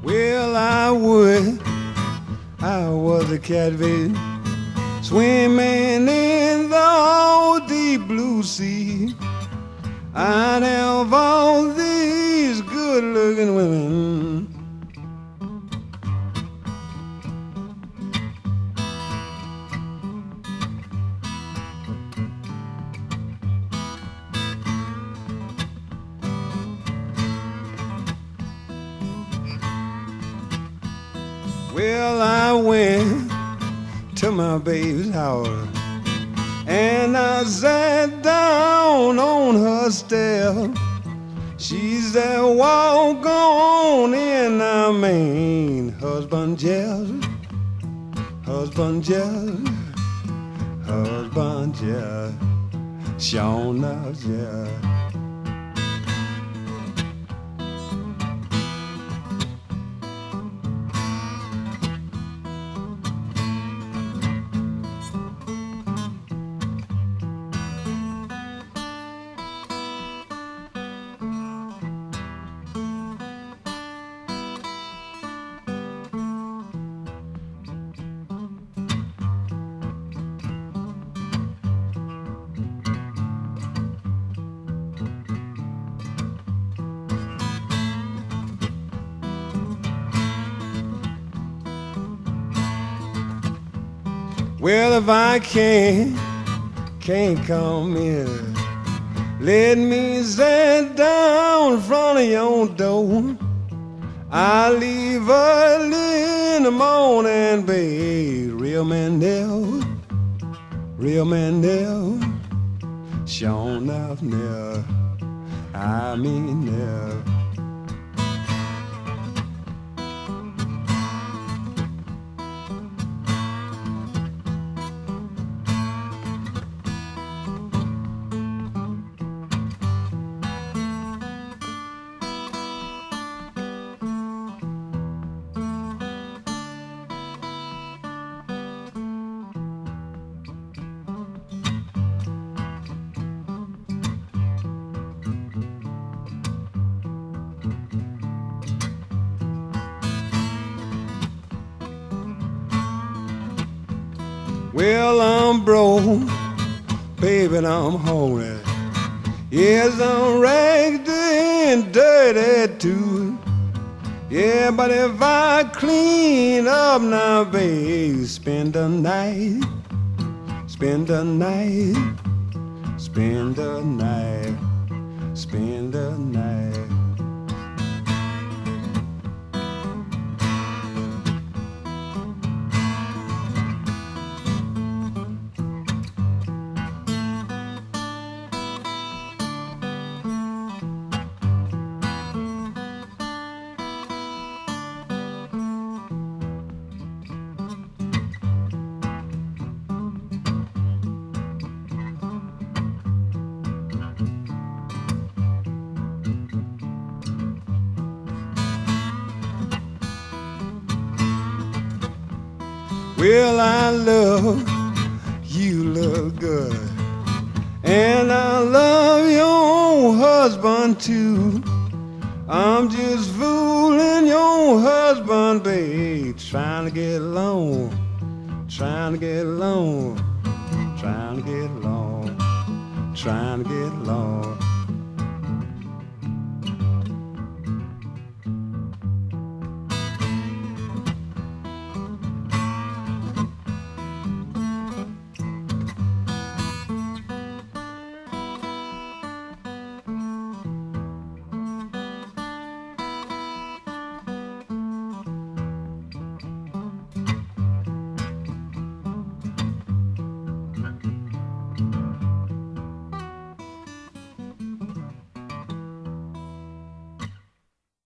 Well, I would. I was a catfish swimming in the old deep blue sea. I'd have all these good-looking women. Well, I went to my baby's house and I sat down on her step. She said, walk on in, I mean, husband jealous, husband jealous, husband jealous, sure enough jealous. Well, if I can't come in, let me sit down in front of your door. I leave early in the morning, babe. Real man never, sure enough never, I mean never. Well, I'm broke, baby, and I'm hungry. Yes, I'm ragged and dirty too. Yeah, but if I clean up now, babe, spend the night, spend the night, spend the night, spend the night. Well, I love you, look good, and I love your husband too. I'm just fooling your husband, babe, trying to get along, trying to get along, trying to get along, trying to get along.